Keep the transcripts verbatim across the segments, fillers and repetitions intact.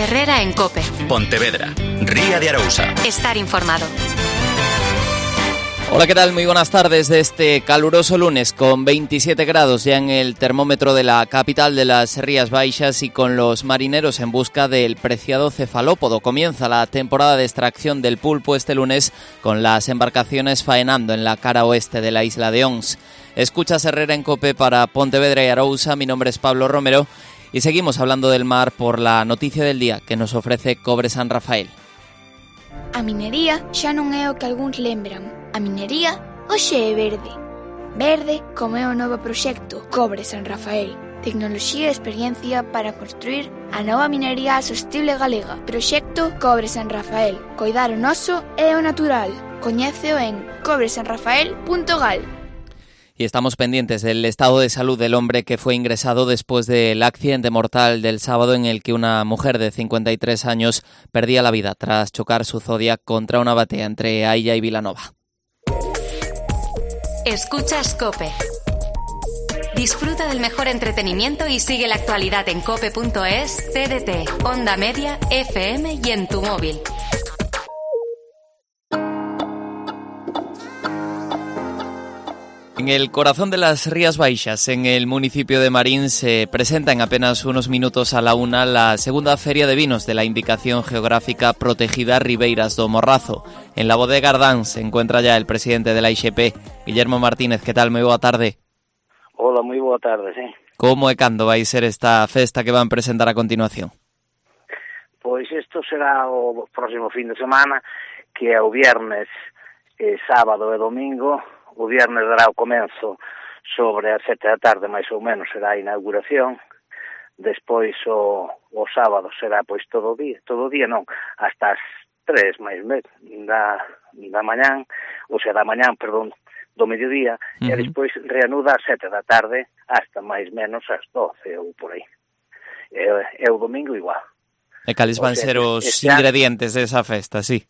Herrera en COPE. Pontevedra, Ría de Arousa. Estar informado. Hola, ¿qué tal? Muy buenas tardes de este caluroso lunes con veintisiete grados ya en el termómetro de la capital de las Rías Baixas y con los marineros en busca del preciado cefalópodo. Comienza la temporada de extracción del pulpo este lunes con las embarcaciones faenando en la cara oeste de la isla de Ons. Escuchas Herrera en COPE para Pontevedra y Arousa. Mi nombre es Pablo Romero y seguimos hablando del mar por la noticia del día que nos ofrece Cobre San Rafael. A minería xa non é o que algúns lembran. A minería hoxe é verde. Verde como é o novo proxecto Cobre San Rafael. Tecnoloxía e experiencia para construir a nova minería sostible galega. Proxecto Cobre San Rafael. Coidar o noso e o natural. Coñéceo en cobre san rafael punto gal. Y estamos pendientes del estado de salud del hombre que fue ingresado después del accidente mortal del sábado en el que una mujer de cincuenta y tres años perdía la vida tras chocar su Zodiac contra una batea entre Ailla y Vilanova. Escuchas COPE. Disfruta del mejor entretenimiento y sigue la actualidad en cope punto es, T D T, Onda Media, F M y en tu móvil. En el corazón de las Rías Baixas, en el municipio de Marín, se presenta en apenas unos minutos a la una la segunda Feria de Vinos de la Indicación Geográfica Protegida Ribeiras do Morrazo. En la bodega Ardán se encuentra ya el presidente de la I X P, Guillermo Martínez. ¿Qué tal? Moi boa tarde. Hola, moi boa tarde, sí. Como e cando vai ser esta festa que van presentar a continuación? Pois isto será o próximo fin de semana, que é o viernes, eh, sábado e domingo. O viernes dará o comenzo sobre as sete da tarde, máis ou menos, será a inauguración. Despois o, o sábado será pois todo o día, todo o día non, hasta as tres máis menos da, da mañán, ou sea, da mañán, perdón, do mediodía, uh-huh. E despois reanuda as sete da tarde hasta máis menos as doce ou por aí. E, e o domingo igual. E cales van ser os ingredientes desa festa, sí?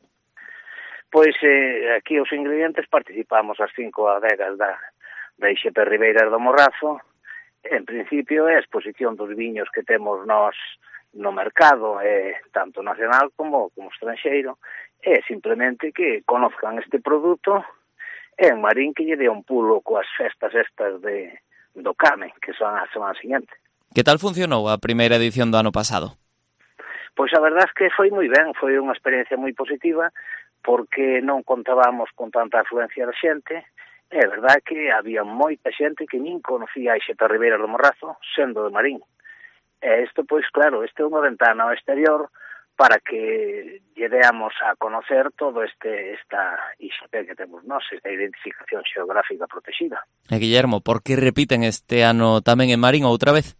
Pois eh, aquí os ingredientes participamos as cinco adegas da, da I X P Ribeiras do Morrazo. En principio é a exposición dos viños que temos nós no mercado, eh, tanto nacional como, como estranxeiro, é simplemente que conozcan este produto e en Marín que lle dé un pulo coas festas estas de, do Came, que son a semana seguinte. Que tal funcionou a primeira edición do ano pasado? Pois a verdade é que foi moi ben, foi unha experiencia moi positiva, porque non contábamos con tanta afluencia de xente. É verdade que había moita xente que nin conocía a I X P Ribeiras do Morrazo, sendo de Marín. E isto, pois, claro, este é unha ventana ao exterior para que lle deamos a conocer todo este esta I X P que temos nós, esta identificación xeográfica protegida. E Guillermo, por que repiten este ano tamén en Marín outra vez?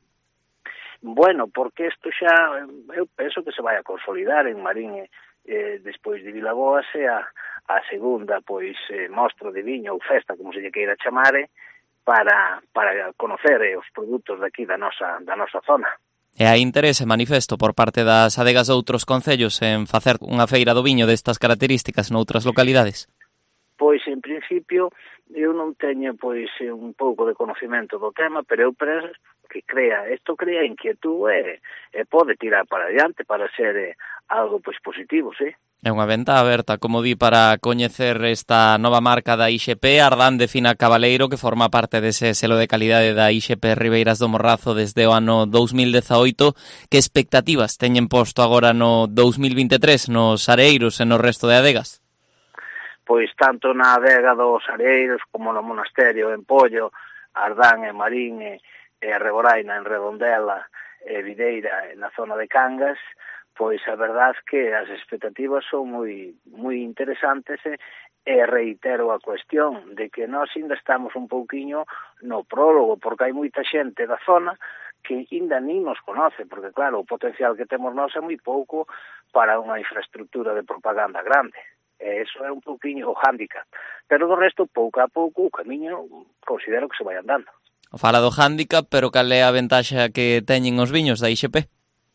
Bueno, porque isto xa, eu penso que se vai a consolidar en Marín, eh, despois de Vilaboas, e a, a segunda, pois, eh, mostra de viño ou festa, como se lle queira chamare, para, para conocer eh, os produtos daqui da nosa, da nosa zona. E hai interese manifesto por parte das adegas de outros concellos en facer unha feira do viño destas características noutras localidades? Pois, en principio, eu non teño, pois, un pouco de conocimento do tema, pero eu penso que crea, isto crea inquietud e, e pode tirar para adiante para ser eh, algo, pois, positivo, sí. É unha venta aberta, como di, para coñecer esta nova marca da I X P, Ardán de Fina Cabaleiro, que forma parte dese selo de calidade da I X P Ribeiras do Morrazo desde o ano dous mil dezaoito. Que expectativas teñen posto agora no dous mil vinte e tres nos areiros e no resto de adegas? Pois tanto na adega dos Areiros como no monasterio en Pollo, Ardán e Marín e, e a Reboraina en Redondela e Videira na zona de Cangas, pois a verdade que as expectativas son moi moi interesantes e, e reitero a cuestión de que nós ainda estamos un pouquiño no prólogo, porque hai moita xente da zona que ainda nin nos conoce, porque claro, o potencial que temos nós é moi pouco para unha infraestructura de propaganda grande. E eso é un pouquiño o hándicap. Pero do resto, pouco a pouco, o camiño considero que se vai andando. Fala do hándicap, pero cal é a ventaxa que teñen os viños da I X P?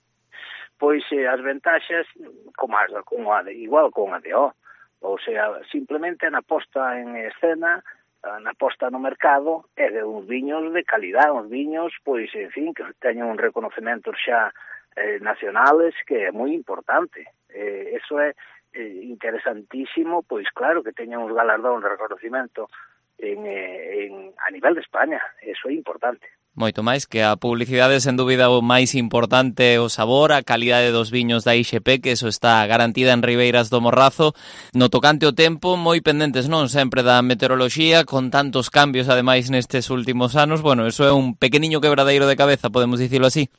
Pois eh, as ventaxas, como as, como a de, igual con a de O. Ou sea, simplemente na posta en escena, na posta no mercado, é de uns viños de calidad, uns viños, pois, en fin, que teñen un reconocemento xa eh, nacionales, que é moi importante. Eh, eso é eh, interesantísimo, pois claro, que teñan uns galardóns de reconocimento en, eh, en, a nivel de España. Eso é importante. Moito máis que a publicidade, sen dúbida, o máis importante, o sabor, a calidade dos viños da I X P, que eso está garantida en Ribeiras do Morrazo. No tocante o tempo, moi pendentes, non sempre da meteoroloxía, con tantos cambios, ademais, nestes últimos anos. Bueno, eso é un pequeniño quebradeiro de cabeza, podemos dicilo así.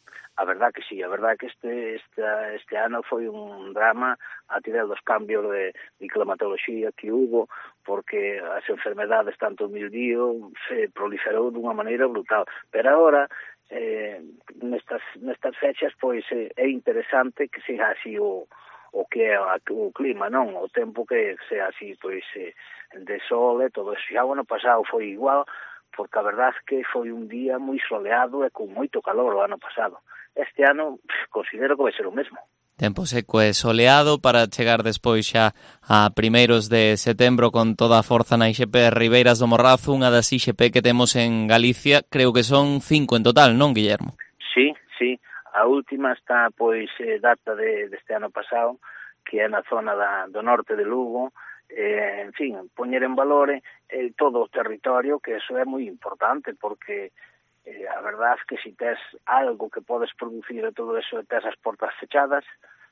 A verdad que sí, a verdad que este este, este ano foi un drama a nivel dos cambios de, de climatoloxía que hubo, porque as enfermedades, tanto o mildío, se proliferou dunha maneira brutal. Pero agora, eh, nestas, nestas fechas, pois é, é interesante que siga así o, o que é o clima, non? O tempo que sea así, pois, eh, de sol e todo eso. Xa o ano pasado foi igual, porque a verdade é que foi un día moi soleado e con moito calor o ano pasado. Este ano considero que vai ser o mesmo. Tempo seco e soleado para chegar despois xa a primeiros de setembro con toda a forza na I X P Ribeiras do Morrazo, unha das I X P que temos en Galicia, creo que son cinco en total, non, Guillermo? Sí, sí, a última está, pois, eh, data de, deste ano pasado, que é na zona da, do norte de Lugo, eh, en fin, poñer en valor eh, todo o territorio, que eso é moi importante, porque Eh, a verdade é que se tes algo que podes producir e todo eso e tes as portas fechadas,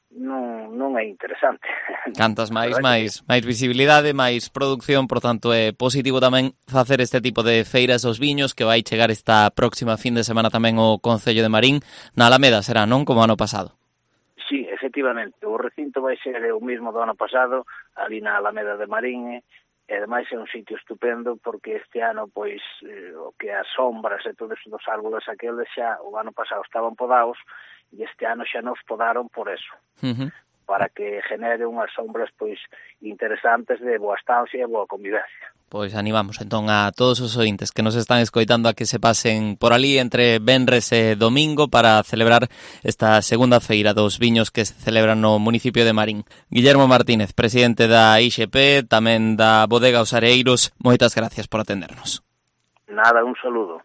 non, non é interesante. Cantas máis, máis, máis visibilidade, máis producción, por tanto é positivo tamén facer este tipo de feiras dos viños, que vai chegar esta próxima fin de semana tamén o Concello de Marín, na Alameda será, non? Como ano pasado. Sí, efectivamente, o recinto vai ser o mismo do ano pasado, ali na Alameda de Marín, e ademais é un sitio estupendo, porque este ano, pois, eh, o que as sombras e todos os árboles aqueles xa o ano pasado estaban podados, e este ano xa nos podaron por eso, uh-huh. para que genere unhas sombras, pois, interesantes de boa estancia e boa convivencia. Pois animamos entón a todos os ointes que nos están escoitando a que se pasen por ali entre venres e domingo para celebrar esta segunda feira dos viños que se celebran no municipio de Marín. Guillermo Martínez, presidente da I X P, tamén da Bodega Os Areiros, moitas gracias por atendernos. Nada, un saludo.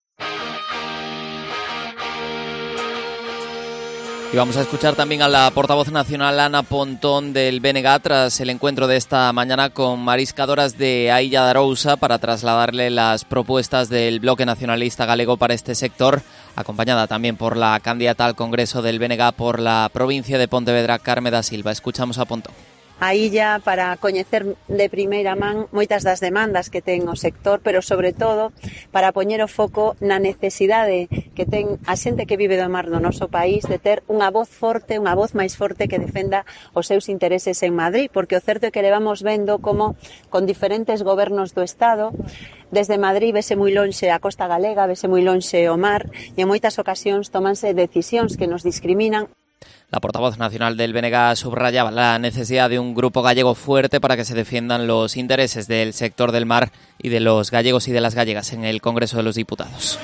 Y vamos a escuchar también a la portavoz nacional Ana Pontón del B N G tras el encuentro de esta mañana con mariscadoras de a Illa de Arousa para trasladarle las propuestas del Bloque Nacionalista Galego para este sector, acompañada también por la candidata al Congreso del B N G por la provincia de Pontevedra, Carme da Silva. Escuchamos a Pontón. A illa para coñecer de primeira man moitas das demandas que ten o sector, pero sobre todo para poñer o foco na necesidade que ten a xente que vive do mar do noso país de ter unha voz forte, unha voz máis forte que defenda os seus intereses en Madrid, porque o certo é que levamos vendo como con diferentes gobernos do Estado, desde Madrid vese moi lonxe a costa galega, vese moi lonxe o mar, e en moitas ocasións tomanse decisións que nos discriminan. La portavoz nacional del B N G subrayaba la necesidad de un grupo gallego fuerte para que se defiendan los intereses del sector del mar y de los gallegos y de las gallegas en el Congreso de los Diputados.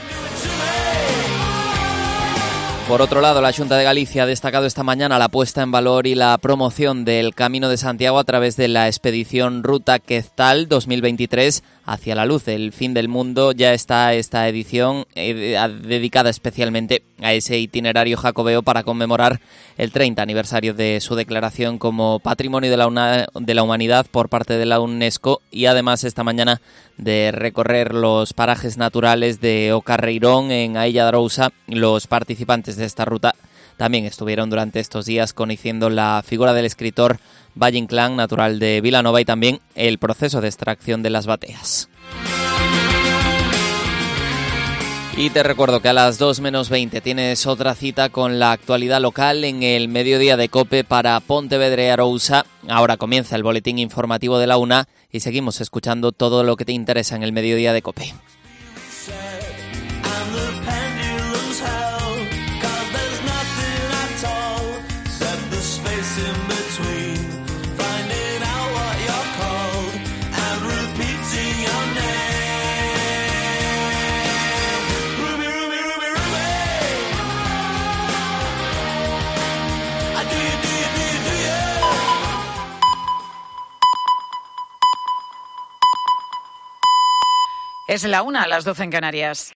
Por otro lado, la Xunta de Galicia ha destacado esta mañana la puesta en valor y la promoción del Camino de Santiago a través de la expedición Ruta Queztal dos mil veintitrés hacia la luz. El fin del mundo ya está esta edición eh, dedicada especialmente a ese itinerario jacobeo para conmemorar el treinta aniversario de su declaración como Patrimonio de la, una, de la Humanidad por parte de la UNESCO, y además esta mañana de recorrer los parajes naturales de O Carreirón en a Illa de Arousa. Los participantes de esta ruta también estuvieron durante estos días conociendo la figura del escritor Valle Inclán, natural de Vilanova, y también el proceso de extracción de las bateas. Y te recuerdo que a las dos menos veinte tienes otra cita con la actualidad local en el mediodía de COPE para Pontevedra y Arousa. Ahora comienza el boletín informativo de la una y seguimos escuchando todo lo que te interesa en el mediodía de COPE. Es la una, a las doce en Canarias.